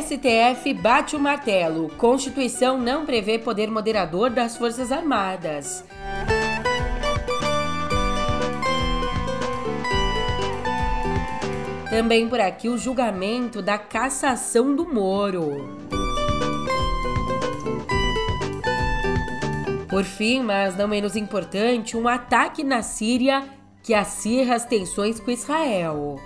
STF bate o martelo. Constituição não prevê poder moderador das Forças Armadas. Também por aqui o julgamento da cassação do Moro. Por fim, mas não menos importante, um ataque na Síria que acirra as tensões com Israel.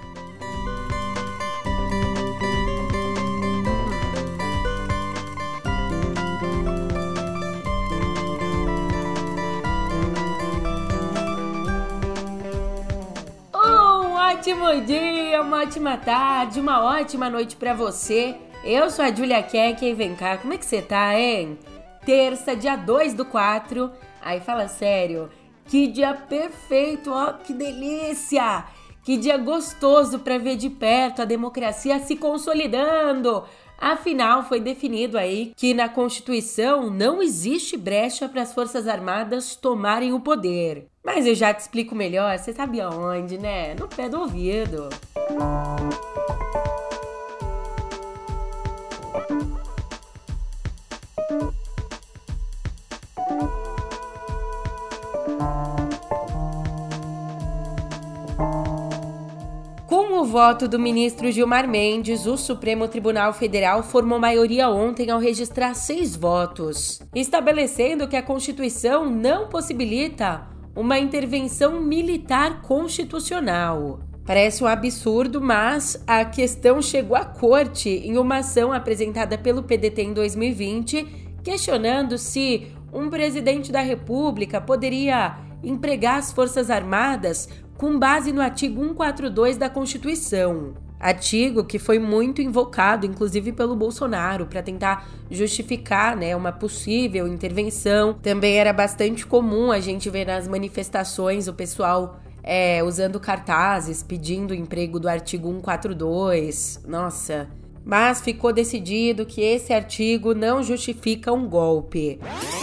Um ótimo dia, uma ótima tarde, uma ótima noite pra você. Eu sou a Julia Keck e vem cá, como é que você tá, hein? Terça, dia 2/4. Aí fala sério, que dia perfeito, ó, que delícia! Que dia gostoso para ver de perto a democracia se consolidando. Afinal, foi definido aí que na Constituição não existe brecha para as Forças Armadas tomarem o poder. Mas eu já te explico melhor, você sabe aonde, né? No pé do ouvido. Com o voto do ministro Gilmar Mendes, o Supremo Tribunal Federal formou maioria ontem ao registrar 6 votos, estabelecendo que a Constituição não possibilita uma intervenção militar constitucional. Parece um absurdo, mas a questão chegou à corte em uma ação apresentada pelo PDT em 2020, questionando se um presidente da República poderia empregar as Forças Armadas com base no artigo 142 da Constituição. Artigo que foi muito invocado, inclusive pelo Bolsonaro, para tentar justificar, uma possível intervenção. Também era bastante comum a gente ver nas manifestações o pessoal usando cartazes, pedindo o emprego do artigo 142. Nossa, mas ficou decidido que esse artigo não justifica um golpe.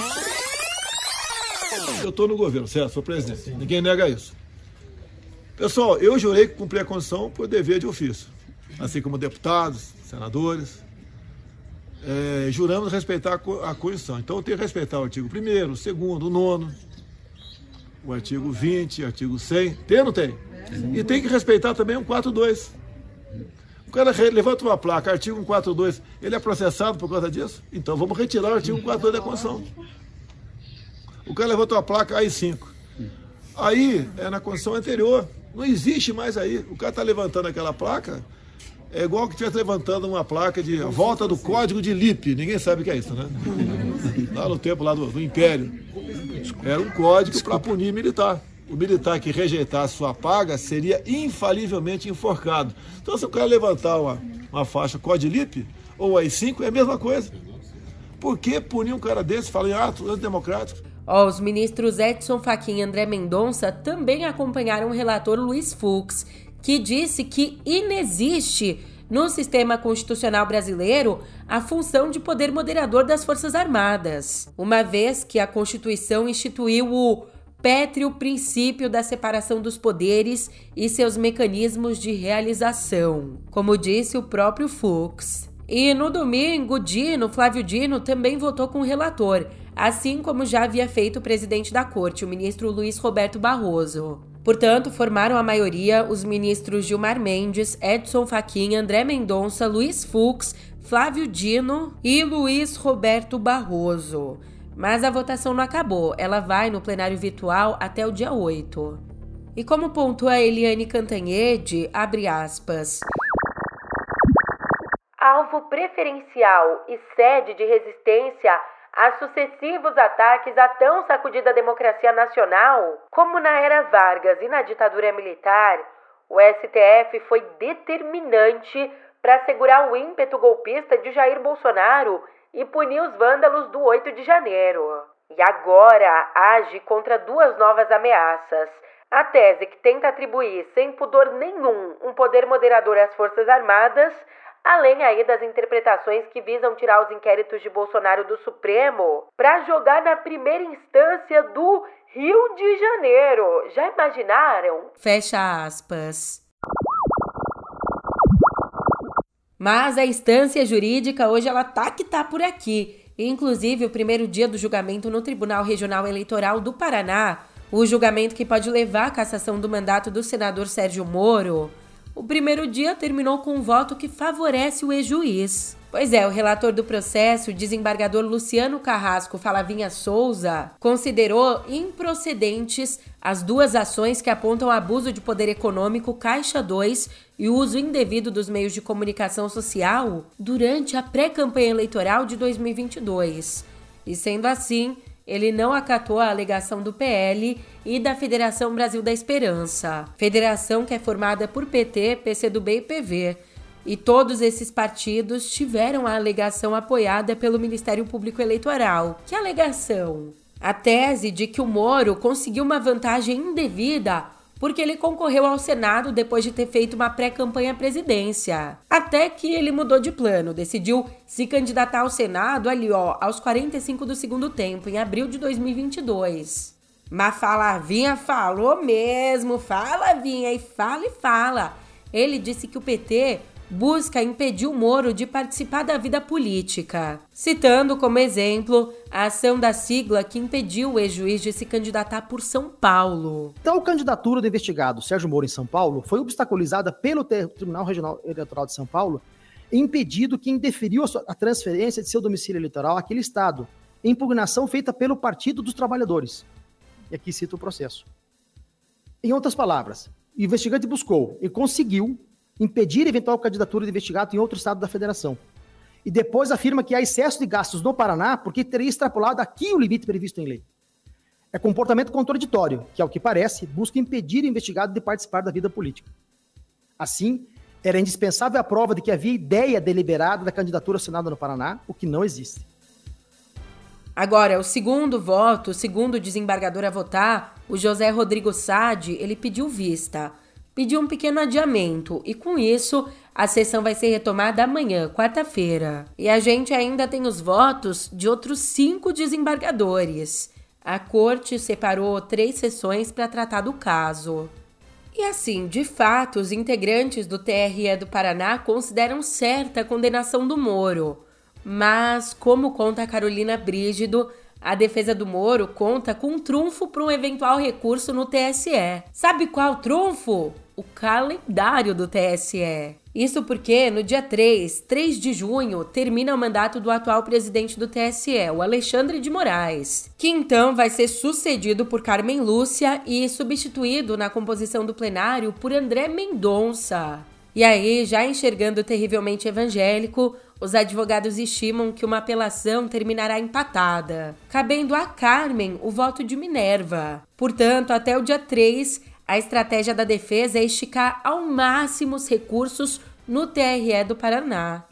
Eu estou no governo, certo? Sou presidente. Ninguém nega isso. Pessoal, eu jurei que cumpri a Constituição por dever de ofício, assim como deputados, senadores. Juramos respeitar a Constituição. Então eu tenho que respeitar o artigo 1º, o 2º, o 9º, o artigo 20, o artigo 100. Tem ou não tem? E tem que respeitar também o 142. O cara levanta uma placa, artigo 142, ele é processado por causa disso? Então vamos retirar o artigo 142 da Constituição. O cara levanta uma placa AI-5. Aí é na Constituição anterior. Não existe mais aí. O cara está levantando aquela placa, é igual que estivesse levantando uma placa de volta do código de Lippe. Ninguém sabe o que é isso, né? Lá no tempo lá do Império. Era um código para punir militar. O militar que rejeitasse sua paga seria infalivelmente enforcado. Então, se o cara levantar uma faixa código de Lippe ou AI-5, é a mesma coisa. Por que punir um cara desse e falar em ato antidemocrático? Os ministros Edson Fachin e André Mendonça também acompanharam o relator Luiz Fux, que disse que inexiste no sistema constitucional brasileiro a função de poder moderador das Forças Armadas, uma vez que a Constituição instituiu o pétreo princípio da separação dos poderes e seus mecanismos de realização, como disse o próprio Fux. E no domingo, Flávio Dino, também votou com o relator, assim como já havia feito o presidente da corte, o ministro Luiz Roberto Barroso. Portanto, formaram a maioria os ministros Gilmar Mendes, Edson Fachin, André Mendonça, Luiz Fux, Flávio Dino e Luiz Roberto Barroso. Mas a votação não acabou, ela vai no plenário virtual até o dia 8. E como pontua a Eliane Cantanhede, abre aspas, alvo preferencial e sede de resistência a sucessivos ataques à tão sacudida democracia nacional, como na era Vargas e na ditadura militar, o STF foi determinante para assegurar o ímpeto golpista de Jair Bolsonaro e punir os vândalos do 8 de janeiro. E agora age contra 2 novas ameaças. A tese que tenta atribuir, sem pudor nenhum, um poder moderador às Forças Armadas, além aí das interpretações que visam tirar os inquéritos de Bolsonaro do Supremo para jogar na primeira instância do Rio de Janeiro. Já imaginaram? Fecha aspas. Mas a instância jurídica hoje ela tá por aqui. Inclusive, o primeiro dia do julgamento no Tribunal Regional Eleitoral do Paraná, o julgamento que pode levar à cassação do mandato do senador Sérgio Moro, o primeiro dia terminou com um voto que favorece o ex-juiz. Pois é, o relator do processo, o desembargador Luciano Carrasco Falavinha Souza, considerou improcedentes as duas ações que apontam abuso de poder econômico Caixa 2 e o uso indevido dos meios de comunicação social durante a pré-campanha eleitoral de 2022. E sendo assim, ele não acatou a alegação do PL e da Federação Brasil da Esperança, federação que é formada por PT, PCdoB e PV. E todos esses partidos tiveram a alegação apoiada pelo Ministério Público Eleitoral. Que alegação? A tese de que o Moro conseguiu uma vantagem indevida porque ele concorreu ao Senado depois de ter feito uma pré-campanha à presidência. Até que ele mudou de plano, decidiu se candidatar ao Senado aos 45 do segundo tempo, em abril de 2022. Mas Falavinha falou mesmo, Falavinha, e fala. Ele disse que o PT busca impedir o Moro de participar da vida política, citando como exemplo a ação da sigla que impediu o ex-juiz de se candidatar por São Paulo. Então, a candidatura do investigado Sérgio Moro em São Paulo foi obstaculizada pelo Tribunal Regional Eleitoral de São Paulo, impedido que indeferiu a transferência de seu domicílio eleitoral àquele estado, em impugnação feita pelo Partido dos Trabalhadores. E aqui cito o processo. Em outras palavras, o investigante buscou e conseguiu impedir eventual candidatura de investigado em outro estado da federação. E depois afirma que há excesso de gastos no Paraná porque teria extrapolado aqui o limite previsto em lei. É comportamento contraditório, que, ao que parece, busca impedir o investigado de participar da vida política. Assim, era indispensável a prova de que havia ideia deliberada da candidatura ao Senado no Paraná, o que não existe. Agora, o segundo voto, o segundo desembargador a votar, o José Rodrigo Sade, ele pediu vista. Pediu um pequeno adiamento e, com isso, a sessão vai ser retomada amanhã, quarta-feira. E a gente ainda tem os votos de outros 5 desembargadores. A corte separou 3 sessões para tratar do caso. E assim, de fato, os integrantes do TRE do Paraná consideram certa a condenação do Moro. Mas, como conta a Carolina Brígido, a defesa do Moro conta com um trunfo para um eventual recurso no TSE. Sabe qual trunfo? O calendário do TSE. Isso porque no dia 3 de junho, termina o mandato do atual presidente do TSE, o Alexandre de Moraes, que então vai ser sucedido por Carmen Lúcia e substituído na composição do plenário por André Mendonça. E aí, já enxergando terrivelmente evangélico, os advogados estimam que uma apelação terminará empatada, cabendo a Carmen o voto de Minerva. Portanto, até o dia 3, a estratégia da defesa é esticar ao máximo os recursos no TRE do Paraná.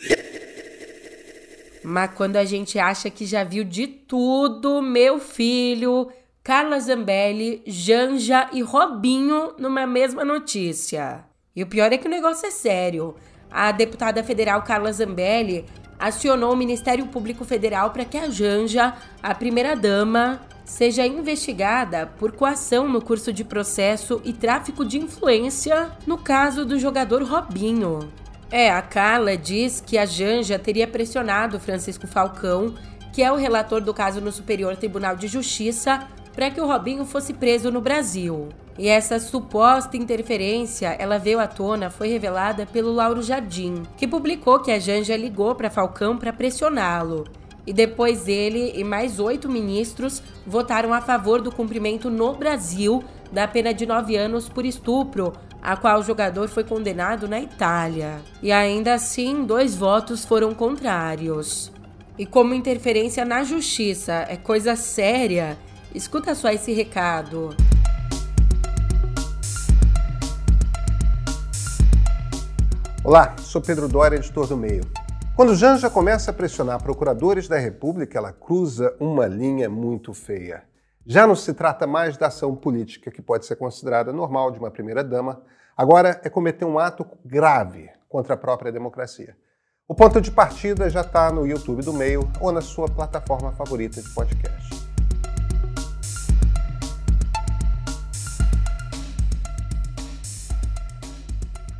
Mas quando a gente acha que já viu de tudo, meu filho, Carla Zambelli, Janja e Robinho numa mesma notícia. E o pior é que o negócio é sério. A deputada federal Carla Zambelli acionou o Ministério Público Federal para que a Janja, a primeira-dama, seja investigada por coação no curso de processo e tráfico de influência no caso do jogador Robinho. A Carla diz que a Janja teria pressionado Francisco Falcão, que é o relator do caso no Superior Tribunal de Justiça, para que o Robinho fosse preso no Brasil. E essa suposta interferência, ela veio à tona, foi revelada pelo Lauro Jardim, que publicou que a Janja ligou para Falcão para pressioná-lo. E depois ele e mais 8 ministros votaram a favor do cumprimento no Brasil da pena de 9 anos por estupro, a qual o jogador foi condenado na Itália. E ainda assim, 2 votos foram contrários. E como interferência na justiça é coisa séria, escuta só esse recado. Olá, sou Pedro Doria, editor do Meio. Quando Janja começa a pressionar procuradores da República, ela cruza uma linha muito feia. Já não se trata mais da ação política, que pode ser considerada normal de uma primeira-dama, agora é cometer um ato grave contra a própria democracia. O ponto de partida já está no YouTube do Meio ou na sua plataforma favorita de podcast.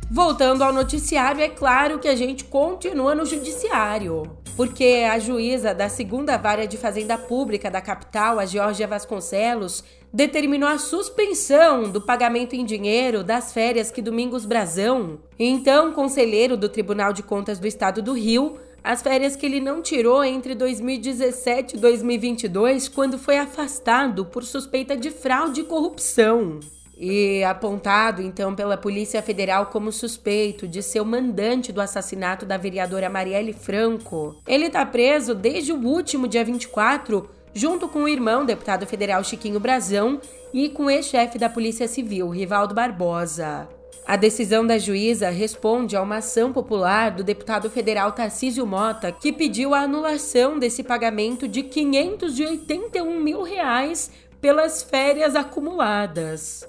Voltando ao noticiário, é claro que a gente continua no judiciário, porque a juíza da 2ª Vara de Fazenda Pública da capital, a Georgia Vasconcelos, determinou a suspensão do pagamento em dinheiro das férias que Domingos Brazão, então conselheiro do Tribunal de Contas do Estado do Rio, as férias que ele não tirou entre 2017 e 2022, quando foi afastado por suspeita de fraude e corrupção. E apontado, então, pela Polícia Federal como suspeito de ser o mandante do assassinato da vereadora Marielle Franco, ele está preso desde o último dia 24, junto com o irmão, deputado federal Chiquinho Brazão, e com o ex-chefe da Polícia Civil, Rivaldo Barbosa. A decisão da juíza responde a uma ação popular do deputado federal Tarcísio Mota, que pediu a anulação desse pagamento de R$ 581 mil pelas férias acumuladas.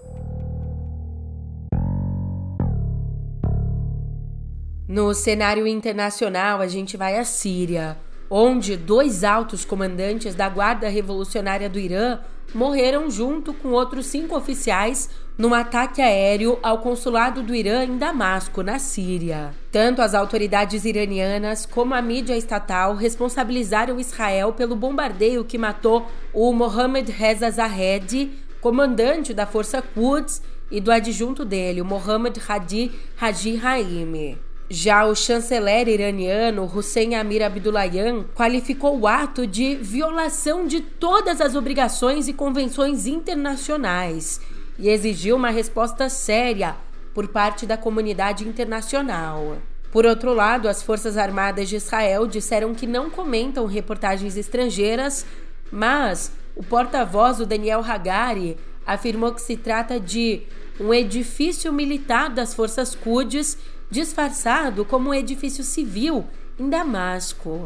No cenário internacional, a gente vai à Síria, onde 2 altos comandantes da Guarda Revolucionária do Irã morreram junto com outros 5 oficiais num ataque aéreo ao consulado do Irã em Damasco, na Síria. Tanto as autoridades iranianas como a mídia estatal responsabilizaram Israel pelo bombardeio que matou o Mohammad Reza Zahedi, comandante da Força Quds, e do adjunto dele, o Mohammad Hadi Haji Haimi. Já o chanceler iraniano Hossein Amir Abdullahian qualificou o ato de violação de todas as obrigações e convenções internacionais e exigiu uma resposta séria por parte da comunidade internacional. Por outro lado, as Forças Armadas de Israel disseram que não comentam reportagens estrangeiras, mas o porta-voz, o Daniel Hagari, afirmou que se trata de um edifício militar das Forças Quds disfarçado como um edifício civil em Damasco.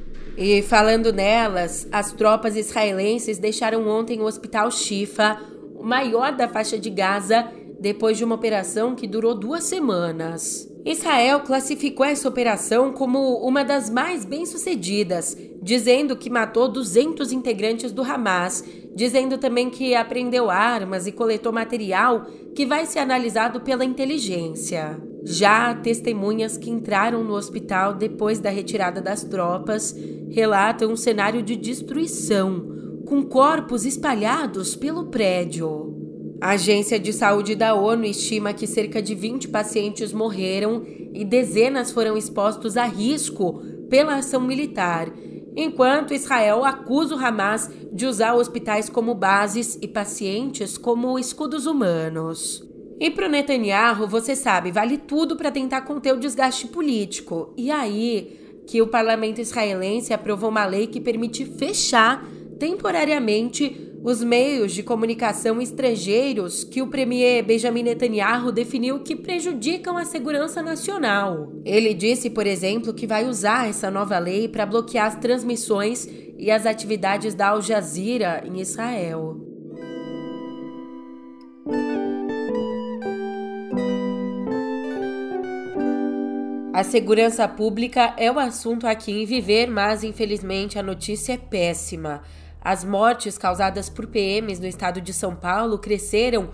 E falando nelas, as tropas israelenses deixaram ontem o Hospital Shifa, o maior da faixa de Gaza, depois de uma operação que durou 2 semanas. Israel classificou essa operação como uma das mais bem-sucedidas, dizendo que matou 200 integrantes do Hamas, dizendo também que apreendeu armas e coletou material que vai ser analisado pela inteligência. Já testemunhas que entraram no hospital depois da retirada das tropas relatam um cenário de destruição, com corpos espalhados pelo prédio. A Agência de Saúde da ONU estima que cerca de 20 pacientes morreram e dezenas foram expostos a risco pela ação militar, enquanto Israel acusa o Hamas de usar hospitais como bases e pacientes como escudos humanos. E pro Netanyahu, você sabe, vale tudo para tentar conter o desgaste político. E aí que o parlamento israelense aprovou uma lei que permite fechar temporariamente os meios de comunicação estrangeiros que o premier Benjamin Netanyahu definiu que prejudicam a segurança nacional. Ele disse, por exemplo, que vai usar essa nova lei para bloquear as transmissões e as atividades da Al Jazeera em Israel. A segurança pública é o assunto aqui em Viver, mas infelizmente a notícia é péssima. As mortes causadas por PMs no estado de São Paulo cresceram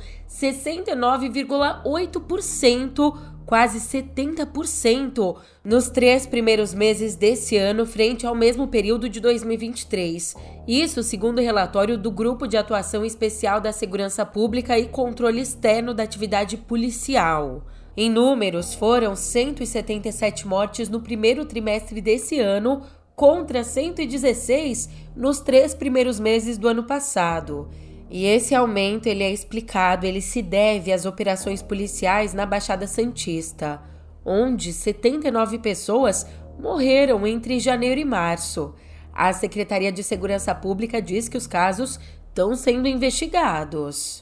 69,8%, quase 70%, nos 3 primeiros meses desse ano, frente ao mesmo período de 2023. Isso segundo o relatório do Grupo de Atuação Especial da Segurança Pública e Controle Externo da Atividade Policial. Em números, foram 177 mortes no primeiro trimestre desse ano, contra 116 nos 3 primeiros meses do ano passado. E esse aumento ele se deve às operações policiais na Baixada Santista, onde 79 pessoas morreram entre janeiro e março. A Secretaria de Segurança Pública diz que os casos estão sendo investigados.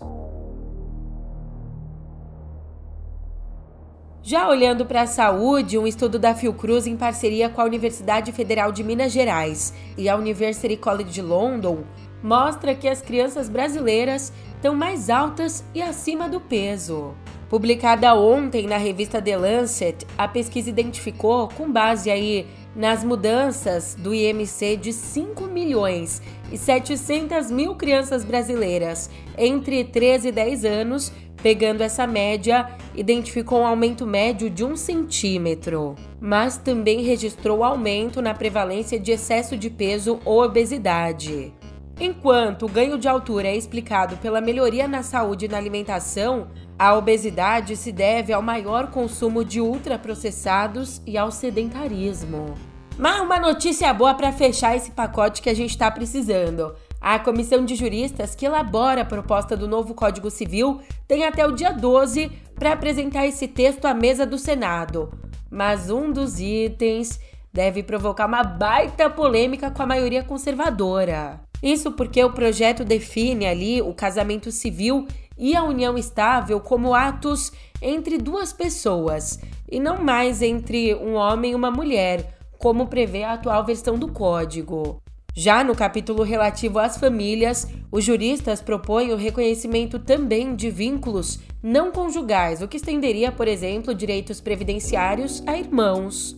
Já olhando para a saúde, um estudo da Fiocruz em parceria com a Universidade Federal de Minas Gerais e a University College de London mostra que as crianças brasileiras estão mais altas e acima do peso. Publicada ontem na revista The Lancet, a pesquisa identificou, com base aí nas mudanças do IMC de 5.700.000 crianças brasileiras entre 13 e 10 anos, pegando essa média, identificou um aumento médio de 1 centímetro, mas também registrou aumento na prevalência de excesso de peso ou obesidade. Enquanto o ganho de altura é explicado pela melhoria na saúde e na alimentação, a obesidade se deve ao maior consumo de ultraprocessados e ao sedentarismo. Mas uma notícia boa para fechar esse pacote que a gente está precisando. A comissão de juristas que elabora a proposta do novo Código Civil tem até o dia 12 para apresentar esse texto à mesa do Senado. Mas um dos itens deve provocar uma baita polêmica com a maioria conservadora. Isso porque o projeto define ali o casamento civil e a união estável como atos entre duas pessoas, e não mais entre um homem e uma mulher, como prevê a atual versão do Código. Já no capítulo relativo às famílias, os juristas propõem o reconhecimento também de vínculos não conjugais, o que estenderia, por exemplo, direitos previdenciários a irmãos.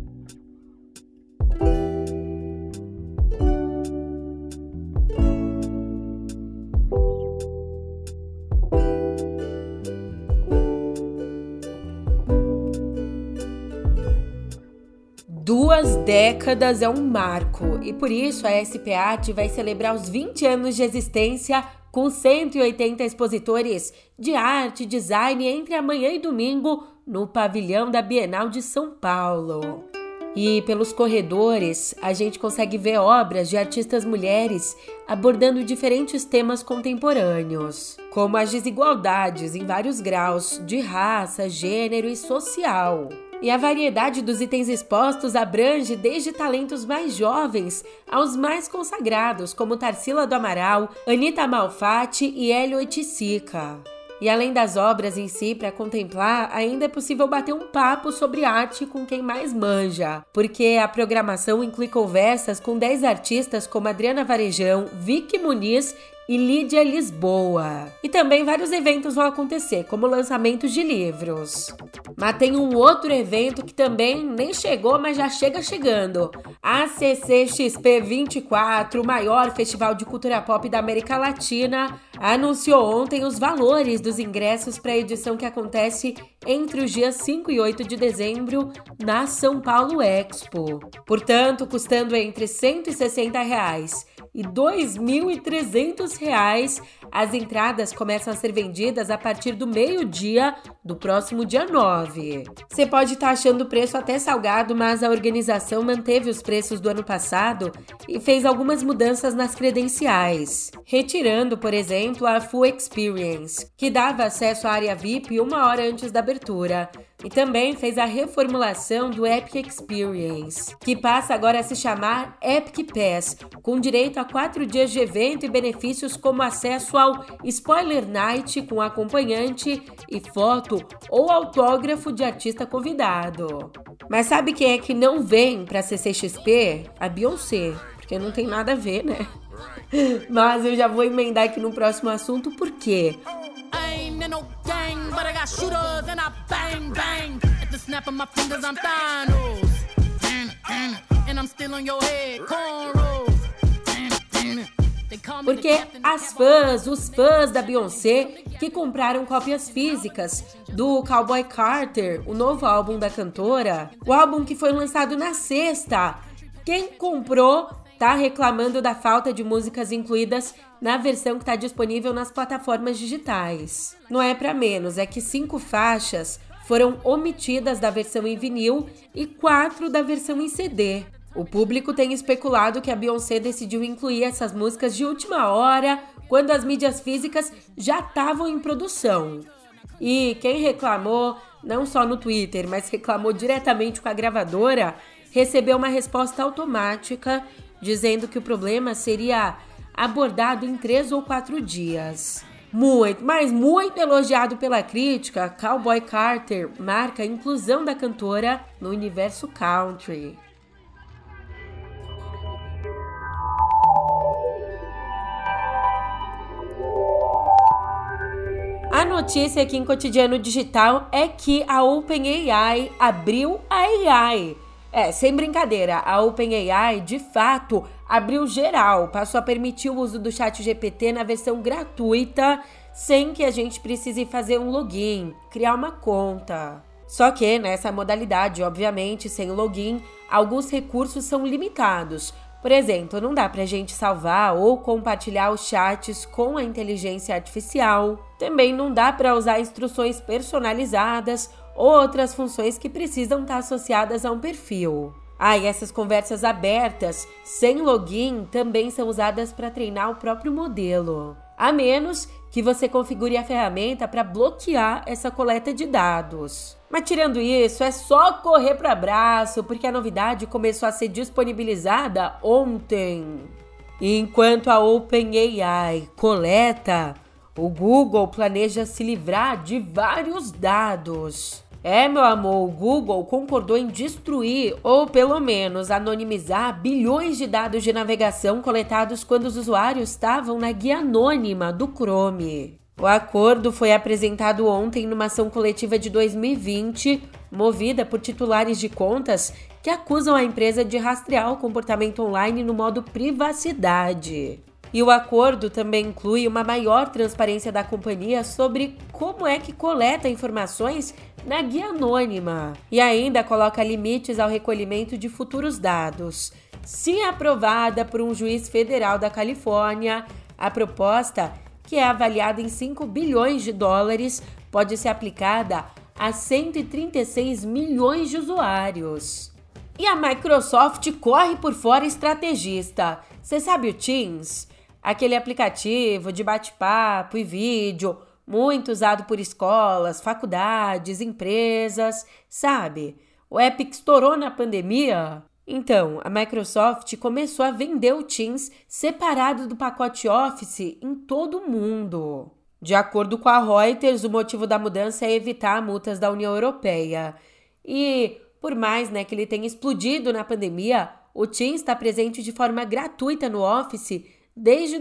Duas décadas é um marco e por isso a SP-Arte vai celebrar os 20 anos de existência com 180 expositores de arte e design entre amanhã e domingo no pavilhão da Bienal de São Paulo. E pelos corredores a gente consegue ver obras de artistas mulheres abordando diferentes temas contemporâneos, como as desigualdades em vários graus de raça, gênero e social. E a variedade dos itens expostos abrange desde talentos mais jovens aos mais consagrados, como Tarsila do Amaral, Anitta Malfatti e Hélio Oiticica. E além das obras em si, para contemplar, ainda é possível bater um papo sobre arte com quem mais manja, porque a programação inclui conversas com 10 artistas como Adriana Varejão, Vicky Muniz e Lídia Lisboa. E também vários eventos vão acontecer, como lançamentos de livros. Mas tem um outro evento que também nem chegou, mas já chega chegando. A CCXP 24, o maior festival de cultura pop da América Latina, anunciou ontem os valores dos ingressos para a edição que acontece entre os dias 5 e 8 de dezembro na São Paulo Expo. Portanto, custando entre R$ 160 e R$ 2.300, as entradas começam a ser vendidas a partir do meio-dia do próximo dia 9. Você pode estar achando o preço até salgado, mas a organização manteve os preços do ano passado e fez algumas mudanças nas credenciais, retirando, por exemplo, a Full Experience, que dava acesso à área VIP 1 hora antes da abertura. E também fez a reformulação do Epic Experience, que passa agora a se chamar Epic Pass, com direito a 4 dias de evento e benefícios como acesso ao Spoiler Night com acompanhante e foto ou autógrafo de artista convidado. Mas sabe quem é que não vem para a CCXP? A Beyoncé, porque não tem nada a ver, né? Mas eu já vou emendar aqui no próximo assunto, por quê? No gang, but I got shooters and I bang bang. At the snap of my fingers I'm Thanos. And I'm still on your head, cornrows. Porque os fãs da Beyoncé que compraram cópias físicas do Cowboy Carter, o novo álbum da cantora, o álbum que foi lançado na sexta, quem comprou tá reclamando da falta de músicas incluídas na versão que está disponível nas plataformas digitais. Não é para menos, é que 5 faixas foram omitidas da versão em vinil e 4 da versão em CD. O público tem especulado que a Beyoncé decidiu incluir essas músicas de última hora, quando as mídias físicas já estavam em produção. E quem reclamou, não só no Twitter, mas reclamou diretamente com a gravadora, recebeu uma resposta automática dizendo que o problema seria abordado em 3 ou 4 dias. Muito elogiado pela crítica, Cowboy Carter marca a inclusão da cantora no universo country. A notícia aqui em Cotidiano Digital é que a OpenAI abriu a AI. Sem brincadeira, a OpenAI, de fato, abriu geral, passou a permitir o uso do ChatGPT na versão gratuita, sem que a gente precise fazer um login, criar uma conta. Só que nessa modalidade, obviamente, sem login, alguns recursos são limitados. Por exemplo, não dá pra gente salvar ou compartilhar os chats com a inteligência artificial. Também não dá para usar instruções personalizadas ou outras funções que precisam estar associadas a um perfil. E essas conversas abertas, sem login, também são usadas para treinar o próprio modelo. A menos que você configure a ferramenta para bloquear essa coleta de dados. Mas tirando isso, é só correr para abraço, porque a novidade começou a ser disponibilizada ontem. Enquanto a OpenAI coleta, o Google planeja se livrar de vários dados. Meu amor, o Google concordou em destruir, ou pelo menos anonimizar, bilhões de dados de navegação coletados quando os usuários estavam na guia anônima do Chrome. O acordo foi apresentado ontem numa ação coletiva de 2020, movida por titulares de contas que acusam a empresa de rastrear o comportamento online no modo privacidade. E o acordo também inclui uma maior transparência da companhia sobre como é que coleta informações na guia anônima. E ainda coloca limites ao recolhimento de futuros dados. Se aprovada por um juiz federal da Califórnia, a proposta, que é avaliada em 5 bilhões de dólares, pode ser aplicada a 136 milhões de usuários. E a Microsoft corre por fora estrategista. Você sabe o Teams? Aquele aplicativo de bate-papo e vídeo, muito usado por escolas, faculdades, empresas, sabe? O app que estourou na pandemia. Então, a Microsoft começou a vender o Teams separado do pacote Office em todo o mundo. De acordo com a Reuters, o motivo da mudança é evitar multas da União Europeia. E, por mais que ele tenha explodido na pandemia, o Teams está presente de forma gratuita no Office desde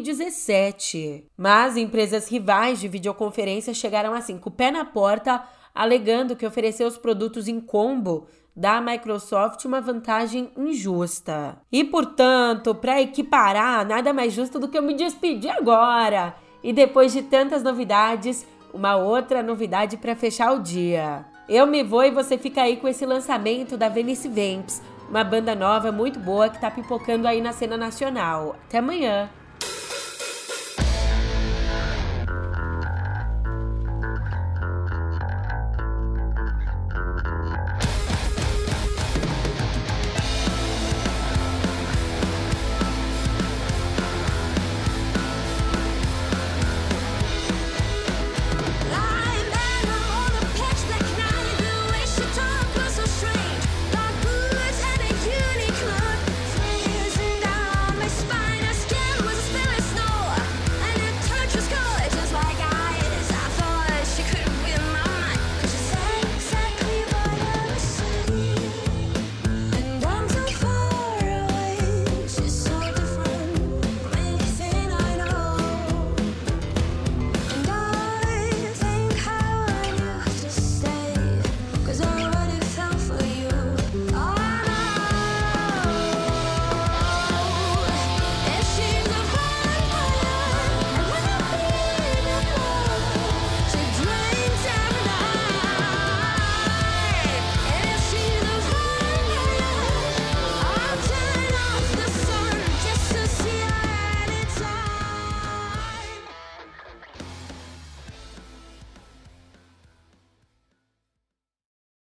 2017. Mas empresas rivais de videoconferência chegaram assim com o pé na porta, alegando que oferecer os produtos em combo dá à Microsoft uma vantagem injusta. E, portanto, para equiparar, nada mais justo do que eu me despedir agora. E depois de tantas novidades, uma outra novidade para fechar o dia. Eu me vou e você fica aí com esse lançamento da Venice Vamps, uma banda nova muito boa que tá pipocando aí na cena nacional. Até amanhã!